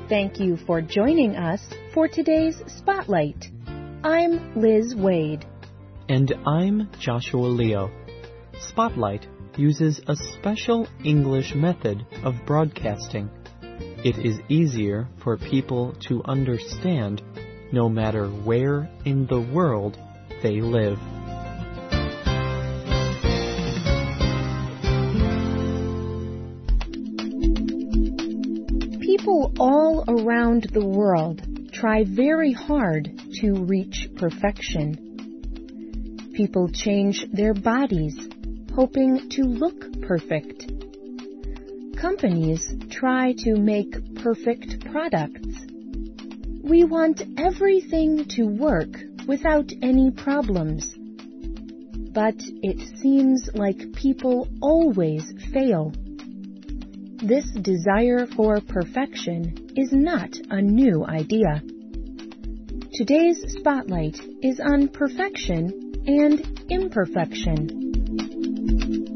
Thank you for joining us for today's Spotlight. I'm Liz Wade. And I'm Joshua Leo. Spotlight uses a special English method of broadcasting. It is easier for people to understand no matter where in the world they live. People all around the world try very hard to reach perfection. People change their bodies, hoping to look perfect. Companies try to make perfect products. We want everything to work without any problems. But it seems like people always fail. This desire for perfection is not a new idea. Today's Spotlight is on perfection and imperfection.